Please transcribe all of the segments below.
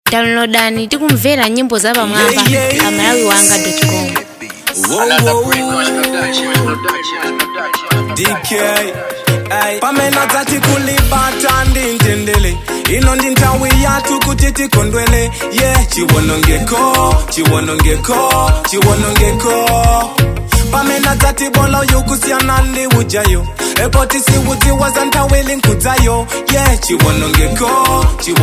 Downloadani tikumvera nyimbo za pamwamba pa malawiwanga.com. DK pamena zati kulibata ndintendele ino ndintawi yatu kuti tikondwele chiwonongeko pamena zati bolo yukusiana ndi ujayo epoti siwuzi wazantawili nkudzayo chiwonongeko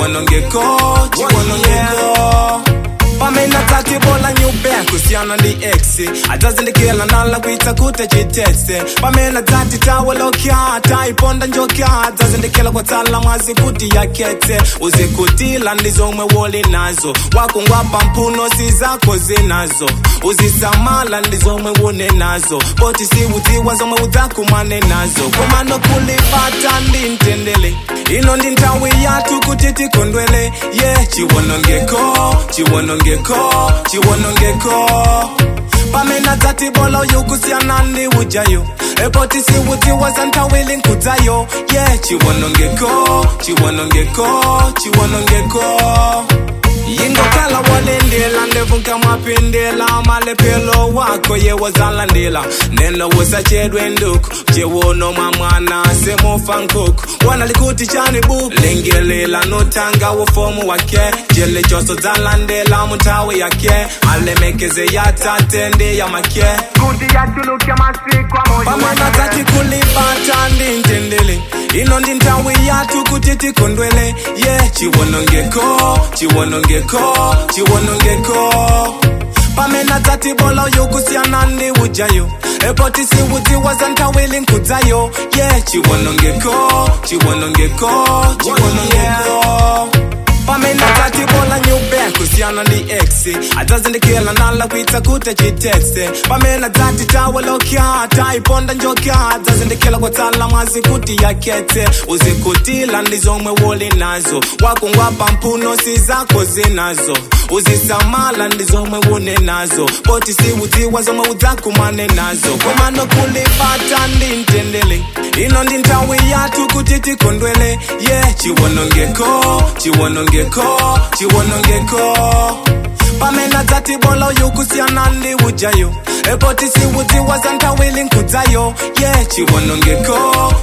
pamena zati bola nyube kusiana ndi ex atazindikila nala kuita kute chitese pamena zati tawelokya taiponda njokya atazindikila kwa tala mwazi kuti yakete uzikutila ndizomwe woli nazo wakungwapa mpuno si zako zinazo uzisamala ndizomwe wune nazo poti siwuziwa zomwe udzakumane nazo komano kulipata ndintendele ino ndintawi yatu kuti tikondwele chiwonongeko pamena zati bolo yukusiana ndi ujayo epoti siwuziwa zantawili nkudzayo chiwonongeko yingokala walendela ndevunka mwapindela malepelo wako yewazalandela neno wosachedwe nduku jewono mwamwana semufa nkuku wana likuti chani buku lengelela notanga wofomu wake jele joso zalandela mutawe yake alemekeze yatatende ya make kuti yatulukia masiku amoyo pamana zati kulipata ndintendele ino ndintawi yatu kuti tikondwele chiwonongeko pamena zati bolo yukusiana ndi ujayo epoti siwuziwa zantawili nkudzayo chiwonongeko pamena zati bola nyube kusiana ndi ex atazindikila nala kuita kute chitese pamena zati tawelokya taiponda njokya atazindikila kwa tala mwazi kuti yakete uzikutila ndizomwe woli nazo wakungwapa mpuno si zako zinazo uzisamala ndizomwe wune nazo poti siwuziwa zomwe udzakumane nazo komano kulipata ndintendele ino ndintawi yatu kuti tikondwele chiwonongeko pamena zati bolo yukusiana ndi ujayo epoti siwuziwa zantawili nkudzayo chiwonongeko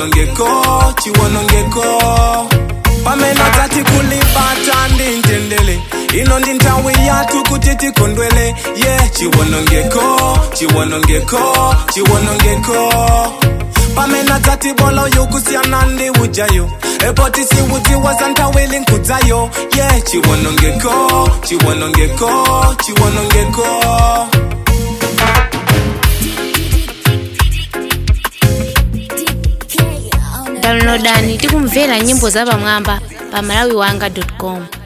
pamena zati kulipata ndintendele ino ndintawi yatu kuti tikondwele chiwonongeko pamena zati bolo yukusiana ndi ujayo epoti siwuziwa zantawili nkudzayo chiwonongeko Downloadani tikumvera nyimbo za pamwamba pa malawiwanga.com.